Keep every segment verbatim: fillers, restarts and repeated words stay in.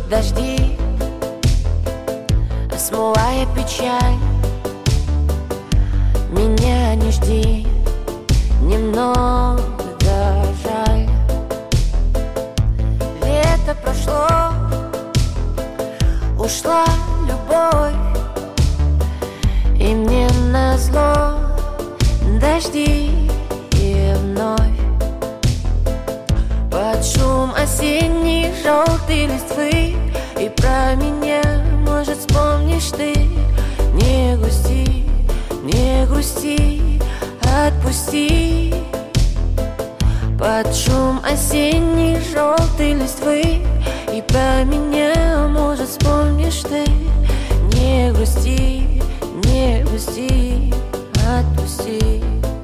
дожди, смывая печаль. Меня не жди, немного жаль. Лето прошло, ушла любовь, и мне назло дожди и вновь. Под шум осенней желтой листвы и про меня, может, вспомнишь ты. Не грусти, не грусти, отпусти. Под шум осенней желтой листвы и про меня, может, вспомнишь ты. Не грусти, не грусти, отпусти.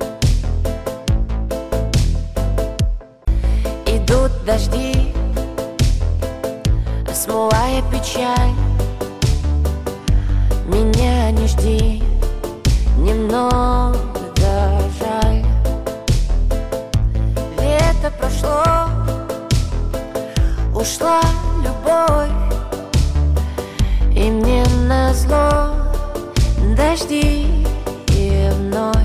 Идут дожди, смывая печаль. Меня не жди, немного жаль. Лето прошло, ушла любовь, и мне назло дожди и вновь.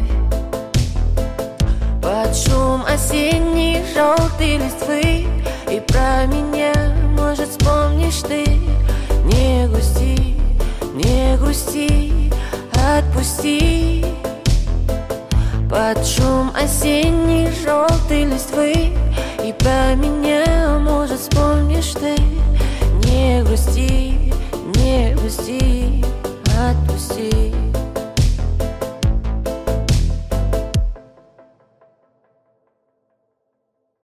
Под шум осенней желтой листвы и про меня, может, вспомнишь ты. Не грусти, не грусти, отпусти. Под шум осенней желтой листвы и про меня, может, вспомнишь ты. Не грусти, не грусти.